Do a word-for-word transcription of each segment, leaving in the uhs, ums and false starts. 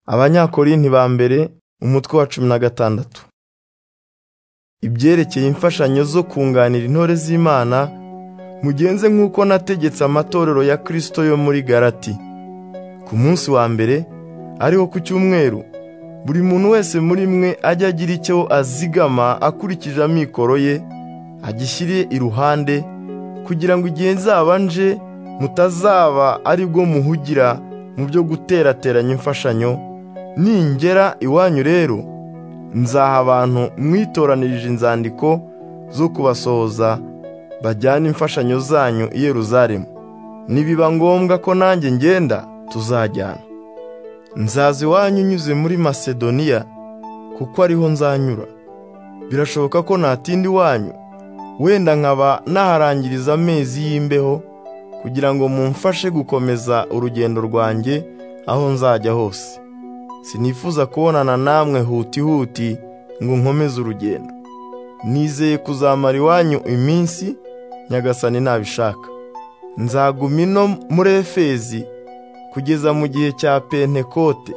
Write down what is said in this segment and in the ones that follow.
Abanyakorinti ba mbere umutwe wa cumi na gatandatu. Ibyerekeye imfashanyo zo kunganira intore z'Imana, mugenze nk'uko nategetse amatorero ya Kristo yo muri Galati. Ku munsi wa mbere, ariho ku cyumweru, buri muntu wese muri mwe ajya agira icyo azigama akurikije amikoro ye, agishyire iruhande, kugira ngo igihe nzaba nje mutazaba ari bwo muhugira mu byo guterateranya imfashanyo. Ningera iwanyu rero, nzaha abantu mwitoranirije inzandiko zo kubasohoza bajyana imfashanyo zanyu i Yerusalemu. Nibiba ngombwa ko nanjye ngenda, tuzajyana. Nzaza iwanyu nyuze muri Masedoniya, kuko ariho nzanyura. Birashoboka ko natinda iwanyu, wenda nkaba naharangiriza amezi y'imbeho, kugira ngo mumfashe gukomeza urugendo rwanjye aho nzajya hose. Sinifuza kubonana namwe huti huti ngo nkomeze urugendo. Nizeye kuzamara iwanyu iminsi, Nyagasani nabishaka. Nzaguma ino muri Efezi kugeza mu gihe cya Pentekote.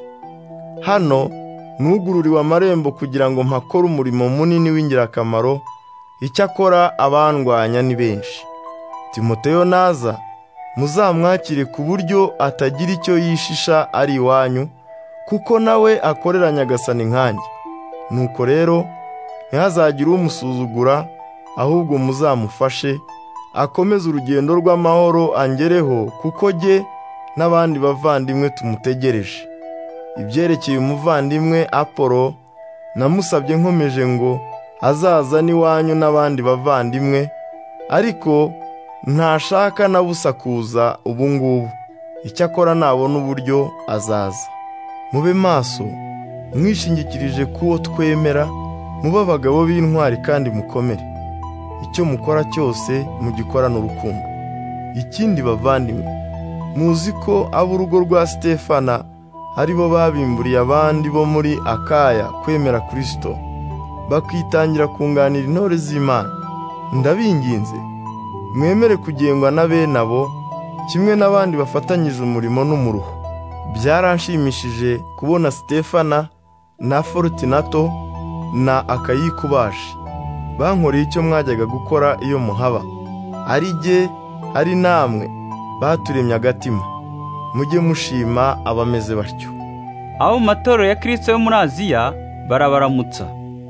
Hano nugururiwe amarembo kugira ngo mpakore umurimo munini w'ingirakamaro, icyakora abandwanya ni benshi. Timoteyo naza, muzamwakire ku buryo atagira icyo yishisha ari iwanyu, kuko nawe akorera Nyagasani nkanjye. Nuko rero ntihazagire umusuzugura, ahubwo muzamufashe akomeze urugendo rw'amahoro angereho, kuko jye n'abandi bavandimwe tumutegereje. Ibyerekeye umuvandimwe Apolo, namusabye nkomeje ngo azaza n'iwanyu n'abandi bavandimwe, ariko ntashaka na busa kuza ubu ngubu. Icyakora nabona uburyo azaza. Mube maso, mwishingikirije kuwo twemera, mube abagabo b'intwari kandi mukomere. Icyo mukora cyose mugikorana urukundo. Ikindi bavandimwe, muzi ko ab'urugo rwa Sitefana ari bo babimburiye abandi bo muri Akaya kwemera Kristo, bakitangira kunganira intore z'Imana. Ndabinginze, mwemere kugengwa na bene abo, kimwe n'abandi bafatanyije umurimo n'umuruho. Byaranshimishije kubona Sitefana na Fortunato na Akayikubashi bankoreye icyo mwajyaga gukora iyo muhaba. Ari jye, ari namwe, baturemye agatima. Mujye mushima abameze batyo. Abo mu matorero ya Kristo yo muri Aziya barabaramutsa.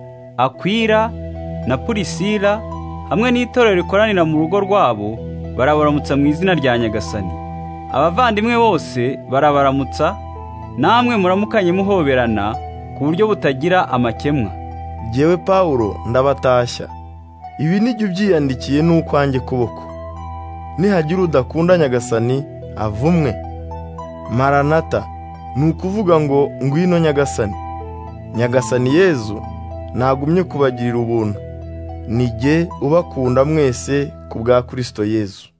Akwila na Purisila hamwe n'itorero rikoranira mu rugo rwabo barabaramutsa mu izina rya Nyagasani. Abavandimwe bose barabaramutsa, namwe muramukanye muhoberana ku buryo butagira amakemwa. Jyewe Pawulo ndabatashya. Ibi nijye ubyiyandikiye n'ukwanjye kuboko. Nihagira udakunda Nyagasani, avumwe. Maranata, ni ukuvuga ngo ngwino Nyagasani. Nyagasani Yezu nagumye kubagirira ubuntu. Ni jye ubakunda mwese ku bwa Kristo Yezu.